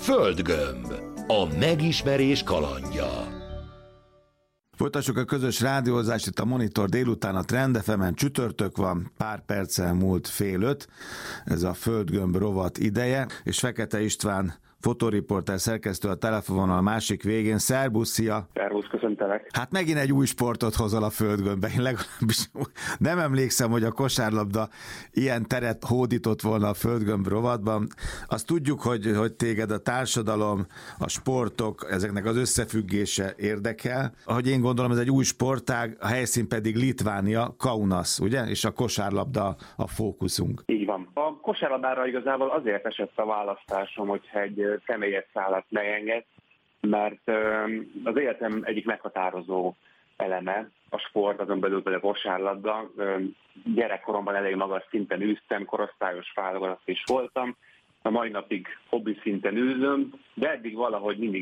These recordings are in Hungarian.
Földgömb. A megismerés kalandja. Folytassuk a közös rádiózást itt a Monitor délután, a Trend FM-en. Csütörtök van, pár perccel múlt 4:30, ez a Földgömb rovat ideje, és Fekete István fotóriporter, szerkesztő a telefonvonal másik végén. Szerbusz, szia! Szervusz, köszöntelek! Hát megint egy új sportot hozol a Földgömbbe. Én legalábbis nem emlékszem, hogy a kosárlabda ilyen teret hódított volna a Földgömb rovatban. Azt tudjuk, hogy téged a társadalom, a sportok, ezeknek az összefüggése érdekel. Ahogy én gondolom, ez egy új sportág, a helyszín pedig Litvánia, Kaunas, ugye? És a kosárlabda a fókuszunk. Így van. A kosárlabdára igazából azért esett a választásom, hogyha egy személyes szállat leenged, mert az életem egyik meghatározó eleme a sport, azon belül a kosárlabda. Gyerekkoromban elég magas szinten űztem, korosztályos válogatott is voltam. A mai napig hobbi szinten űzöm, de eddig valahogy mindig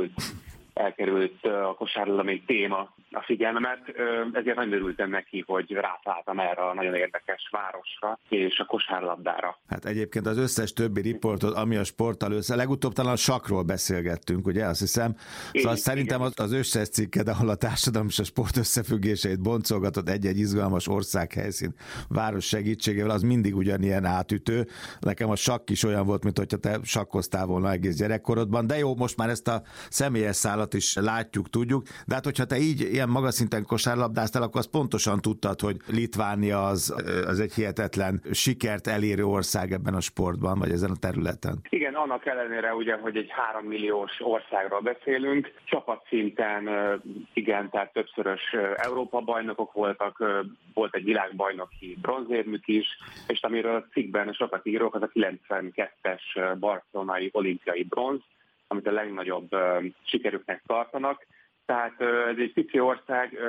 elkerült a kosárlabda, mint téma a figyelmemet, ezért nagyon örültem neki, hogy rátaláltam erre a nagyon érdekes városra és a kosárlabdára. Hát egyébként az összes többi riportot, ami a sporttal össze, legutóbb talán a sakról beszélgettünk, ugye, azt hiszem. Szóval szerintem az összes cikked, ahol a társadalom és a sport összefüggéseit boncolgatott egy-egy izgalmas országhelyszín, város segítségével, az mindig ugyanilyen átütő. Nekem a sakk is olyan volt, mint hogyha te sakkoztál volna egész gyerekkorodban, de jó, most már ezt a személyes szállat is látjuk, tudjuk, de hát hogyha te így ilyen magas szinten kosárlabdáztál, akkor azt pontosan tudtad, hogy Litvánia az egy hihetetlen sikert elérő ország ebben a sportban, vagy ezen a területen. Igen, annak ellenére ugye, hogy egy 3 milliós országról beszélünk, csapatszinten igen, tehát többszörös Európa-bajnokok voltak, volt egy világbajnoki bronzérmük is, és amiről a cikkben sokat írok, az a 92-es barcelonai olimpiai bronz, amit a legnagyobb sikerüknek tartanak. Tehát ez egy pici ország,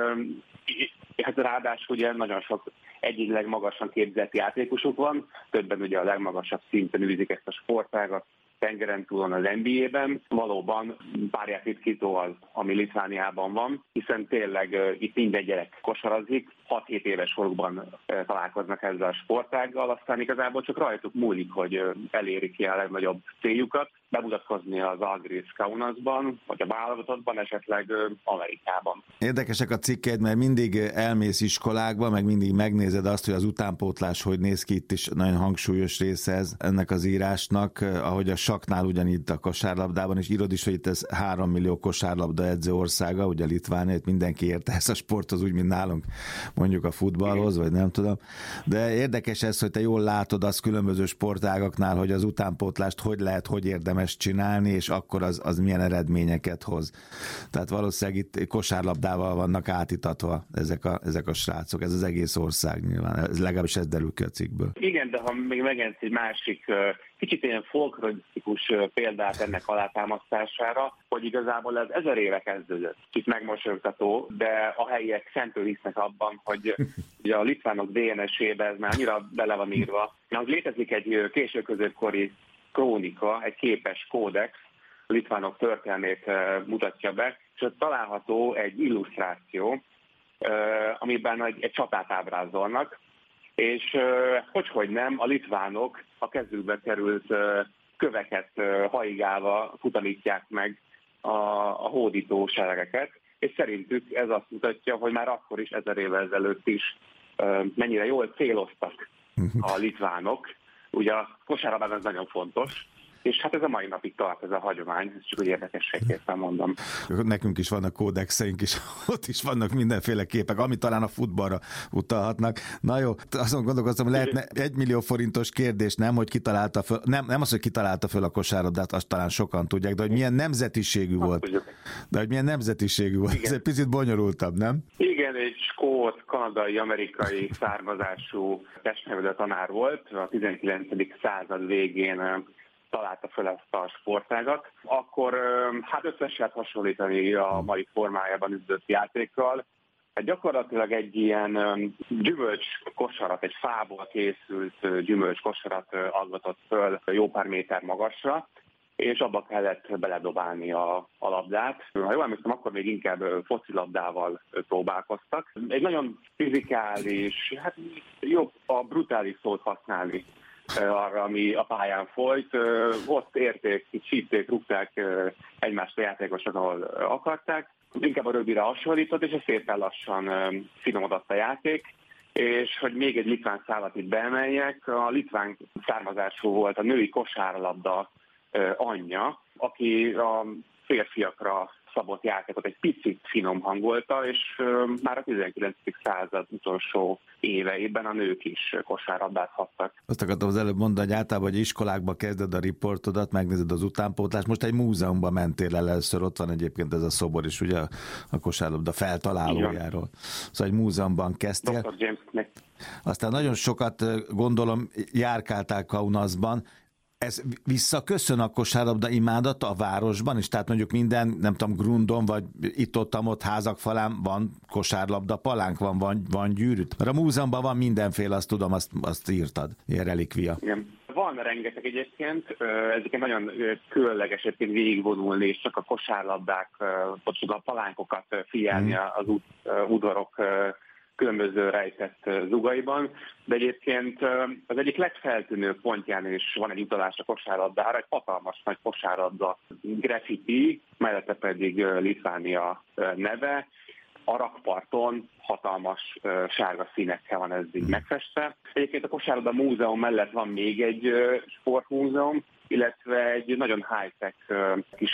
hát ráadásul ugye nagyon sok egyileg magasan képzett játékosuk van, többen ugye a legmagasabb szinten űzik ezt a sportágat, tengeren túlon az NBA-ben. Valóban párját ritkító az, ami Litvániában van, hiszen tényleg itt minden gyerek kosarazik, 6-7 éves korukban találkoznak ezzel a sportággal, aztán igazából csak rajtuk múlik, hogy elérik ki a legnagyobb céljukat, bemutatkozni az Agris Kaunasban, vagy a válogatottban, esetleg Amerikában. Érdekesek a cikkeid, mert mindig elmész iskolákba, meg mindig megnézed azt, hogy az utánpótlás hogy néz ki, itt is nagyon hangsúlyos része ez ennek az írásnak, ahogy a sakknál ugyanígy a kosárlabdában, és írod is, hogy itt ez 3 millió kosárlabda edző országa, ugye Litvánia, itt mindenki érte ezt a sporthoz, úgy, mint nálunk mondjuk a futballhoz, vagy nem tudom. De érdekes ez, hogy te jól látod azt különböző sportágaknál, hogy az utánpótlást hogy lehet, hogy érdemes csinálni, és akkor az milyen eredményeket hoz. Tehát valószínűleg itt kosárlabdával vannak átítatva ezek a srácok, ez az egész ország nyilván, ez legalábbis ez derül ki a cikkből. Igen, de ha még megengedsz egy másik, kicsit ilyen folklorisztikus példát ennek alátámasztására, hogy igazából ez 1000 éve kezdődött. Itt megmosolyogtató, de a helyiek szentül hisznek abban, hogy ugye a litvánok DNS-ébe ez már annyira bele van írva. Na, létezik egy késő középkori krónika, egy képes kódex, a litvánok történelmét mutatja be, és ott található egy illusztráció, amiben egy csatát ábrázolnak, és hogyhogy nem, a litvánok a kezükbe került köveket haigálva futamítják meg a hódító seregeket, és szerintük ez azt mutatja, hogy már akkor is 1000 évvel ezelőtt is mennyire jól céloztak a litvánok. Ugye a kosárlabdában ez nagyon fontos, és hát ez a mai napig tart, ez a hagyomány, ez csak úgy érdekességképpen mondom. Nekünk is vannak kódexeink is, ott is vannak mindenféle képek, ami talán a futballra utalhatnak. Na jó, azon gondolkoztam, hogy lehetne 1 millió forintos kérdés, nem, hogy kitalálta föl, nem az, hogy kitalálta föl a kosárlabdát, azt talán sokan tudják, de hogy milyen nemzetiségű volt. De hogy milyen nemzetiségű volt, igen. Ez egy picit bonyolultabb, nem? Igen, egy skót, kanadai, amerikai származású testnevelő tanár volt, a 19. század végén találta fel ezt a sportágat, akkor hát össze lehet hasonlítani a mai formájában üzött játékkal. Hát gyakorlatilag egy ilyen gyümölcs kosarat, egy fából készült gyümölcs kosarat aggatott föl jó pár méter magasra, és abba kellett beledobálni a labdát. Ha jól emlékszem, akkor még inkább focilabdával próbálkoztak. Egy nagyon fizikális, hát jobb a brutális szót használni, arra, ami a pályán folyt. Ott érték, csípték, rúgták egymást a játékosok, ahol akarták. Inkább a rögbire hasonlított, és ez szépen lassan finomodott a játék. És hogy még egy litván szálat itt beemeljek, a litván származású volt a női kosárlabda anyja, aki a férfiakra szabott játékot egy picit finom hangolta, és már a 19. század utolsó éveiben a nők is kosárlabdázhattak. Azt akartam az előbb mondani, hogy általában, hogy iskolákba kezded a riportodat, megnézed az utánpótlást. Most egy múzeumban mentél el először, ott van egyébként ez a szobor is, ugye a kosárlabda feltalálójáról. Szóval egy múzeumban kezdtél. Dr. James Smith. Aztán nagyon sokat, gondolom, járkáltál Kaunasban. Ez visszaköszön a kosárlabda imádata a városban is? Tehát mondjuk minden, nem tudom, grundon, vagy itt-ott házak falán van kosárlabda palánk, van gyűrűt? Mert a múzeumban van mindenféle, azt tudom, azt írtad, ilyen relikvia. Igen. Van rengeteg egyébként, ezeket nagyon különleges egyébként végigvonulni, és csak a kosárlabdák, a palánkokat figyelni az udvarok különböző rejtett zugaiban, de egyébként az egyik legfeltűnőbb pontján is van egy utalás a kosárlabdára, egy hatalmas nagy kosárlabda graffiti, mellette pedig Litvánia neve, a rakparton hatalmas sárga színekkel van ez így megfestve. Egyébként a kosárlabda múzeum mellett van még egy sportmúzeum, illetve egy nagyon high-tech kis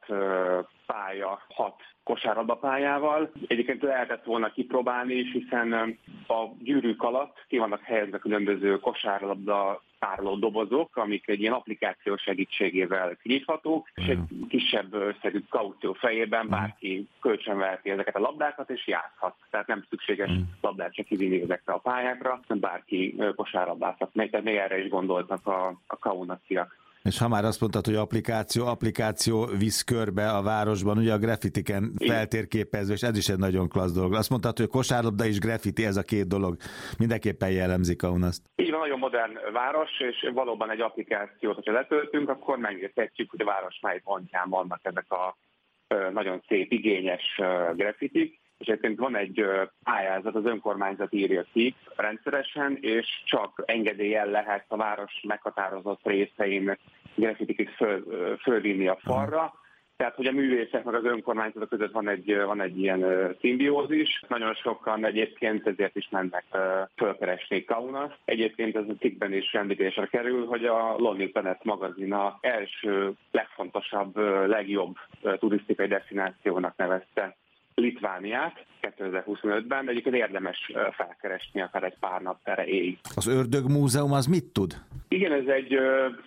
sportpálya, 6 kosárlabdapályával. Egyébként lehetett volna kipróbálni is, hiszen a gyűrűk alatt ki vannak helyezve különböző kosárlabda tároló dobozok, amik egy ilyen applikáció segítségével kinyithatók, és egy kisebb összegű kaució fejében bárki kölcsönveheti ezeket a labdákat, és játszhat. Tehát nem szükséges labdát csak kivinni ezekre a pályákra, bárki kosárlabdázhat. Tehát még erre is gondoltak a kaunasiak. És ha már azt mondtad, hogy applikáció visz körbe a városban, ugye a graffitiken feltérképezve, és ez is egy nagyon klassz dolog. Azt mondtad, hogy a kosárlabda és graffiti, ez a két dolog mindenképpen jellemzi Kaunast. Így van, nagyon modern város, és valóban egy applikációt, hogyha letöltünk, akkor megérthetjük, hogy a város mely pontján vannak ezek a nagyon szép, igényes graffitik. És egyébként van egy pályázat, az önkormányzat írja ki rendszeresen, és csak engedéllyel lehet a város meghatározott részein graffitiket fölvinni a falra. Tehát, hogy a művészek meg az önkormányzatok között van egy ilyen szimbiózis. Nagyon sokan egyébként ezért is mennek fölkeresni Kaunast. Egyébként ez a cikkben is említésre kerül, hogy a Lonely Planet magazin az első, legfontosabb, legjobb turisztikai desztinációnak nevezte Litvániát 2025-ben, de egyébként érdemes felkeresni akár egy pár nap erejéig. Az Ördög Múzeum az mit tud? Igen, ez egy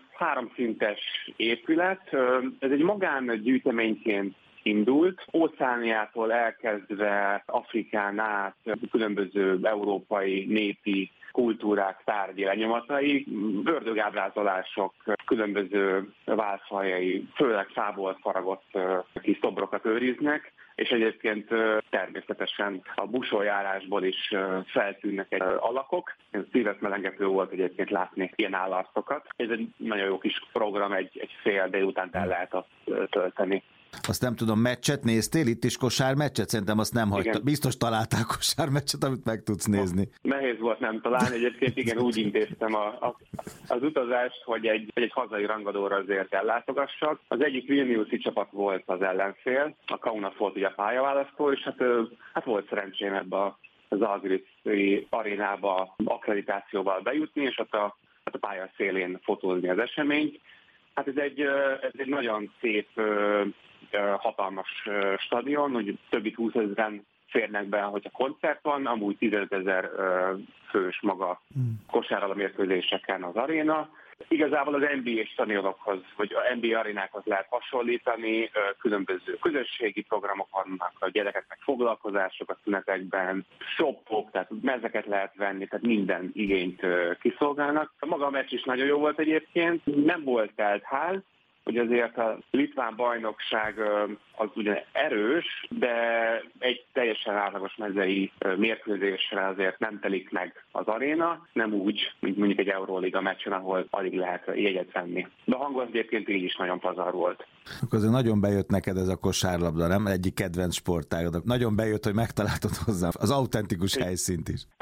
3 szintes épület. Ez egy magángyűjteményként indult. Óceániától elkezdve Afrikán át különböző európai népi kultúrák tárgyi lenyomatai, ördögábrázolások, különböző válfajai, főleg fából faragott kis szobrokat őriznek, és egyébként természetesen a busoljárásból is feltűnnek alakok. Ez szíveszmelengető volt egyébként látni ilyen állarcokat. Ez egy nagyon jó kis program, egy fél délután el lehet azt tölteni. Azt nem tudom, meccset néztél? Itt is kosármeccset? Szerintem azt nem hagyta. Biztos találtál kosármeccset, amit meg tudsz nézni. Nehéz volt nem találni. Egyébként igen, úgy intéztem az utazást, hogy egy hazai rangadóra azért ellátogassak. Az egyik Vilniuszi csapat volt az ellenfél, a Kaunas volt ugye a pályaválasztó, és hát volt szerencsém ebbe az Zalgiriszi arénába akkreditációval bejutni, és ott a pálya szélén fotózni az eseményt. Hát ez egy nagyon szép, hatalmas stadion, hogy több mint 20 000-en férnek be, hogyha koncert van, amúgy 15 000 fős maga kosárlabda-mérkőzéseken az aréna. Igazából az NBA stadionokhoz, vagy a NBA arénákhoz lehet hasonlítani, különböző közösségi programok vannak, a gyerekeknek foglalkozások a szünetekben, shopok, tehát mezeket lehet venni, tehát minden igényt kiszolgálnak. Maga a meccs is nagyon jó volt egyébként, nem volt teltház, hogy azért a litván bajnokság az ugyan erős, de egy teljesen átlagos mezei mérkőzésre azért nem telik meg az aréna, nem úgy, mint mondjuk egy Euróliga meccsen, ahol alig lehet jegyet venni. De a hangulat egyébként így is nagyon pazar volt. Akkor azért nagyon bejött neked ez a kosárlabda, nem? Egyik kedvenc sportágod. Nagyon bejött, hogy megtaláltad hozzá az autentikus helyszínt is. Hát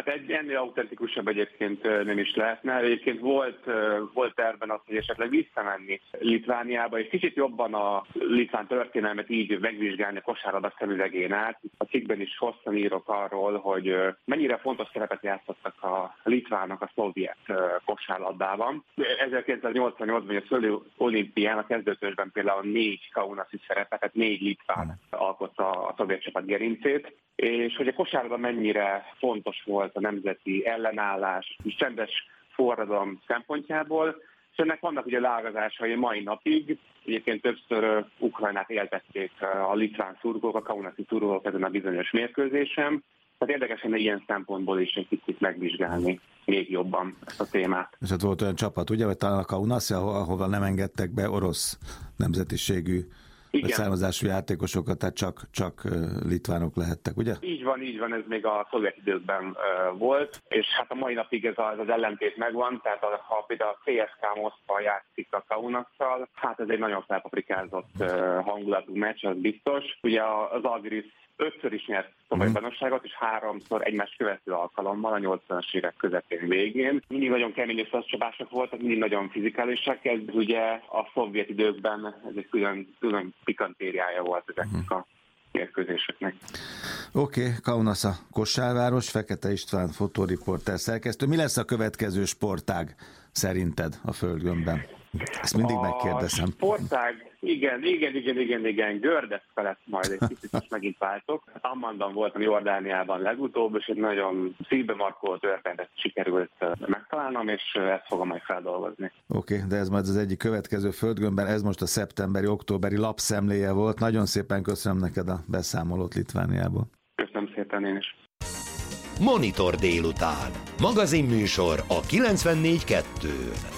Hát ennél autentikusabb egyébként nem is lehetne. Egyébként volt tervben az, hogy esetleg visszamenni Litvániába, és kicsit jobban a litván történelmet így megvizsgálni a kosárlabda szemüvegén át. A cikkben is hosszan írok arról, hogy mennyire fontos szerepet játszottak a litvánok a szovjet kosárlabdában. 1988-ban a szőlő olimpián a kezdőtösben például 4 kaunasi szerepet, tehát 4 litván alkotta a szovjet csapat gerincét, és hogy a kosárlabda mennyire fontos volt a nemzeti ellenállás és csendes forradalom szempontjából, és ennek vannak ugye leágazásai mai napig. Egyébként többször Ukrajnát éltették a litván szurkolók, a kaunasi szurkolók ezen a bizonyos mérkőzésen. Tehát érdekes lenne ilyen szempontból is egy kicsit megvizsgálni még jobban ezt a témát. És ott volt olyan csapat, ugye, vagy talán a Kaunas, ahova nem engedtek be orosz nemzetiségű vagy származású játékosokat, tehát csak litvánok lehettek, ugye? Így van, ez még a szovjet időkben volt, és hát a mai napig ez az ellentét megvan, tehát ha például a CSKA Moszkva játszik a Kaunasszal, hát ez egy nagyon felpaprikázott hangulatú meccs, az biztos. Ugye az Algiris 5-ször is nyert szovjet bajnokságot, és 3-szor egymást követő alkalommal a 80-as évek közepén végén. Mindig nagyon kemény összecsapások voltak, mindig nagyon fizikálisak. Ez ugye a szovjet időkben ez egy külön pikantériája volt ezeknek a mérkőzéseknek. Oké, Kaunas a kosárváros, Fekete István fotóriporter szerkesztő. Mi lesz a következő sportág szerinted a Földgömbben? Ezt mindig megkérdezem. A sportág, igen, Gördesz felett majd egy kicsit is megint váltok. Ammanban voltam Jordániában legutóbb, és egy nagyon szívbemarkoló történetet sikerült megtalálnom, és ezt fogom majd feldolgozni. Oké, de ez majd az egyik következő Földgömbben, ez most a szeptemberi-októberi lapszemléje volt. Nagyon szépen köszönöm neked a beszámolót Litvániából. Köszönöm szépen én is. Monitor délután. Magazinműsor a 94.2-n.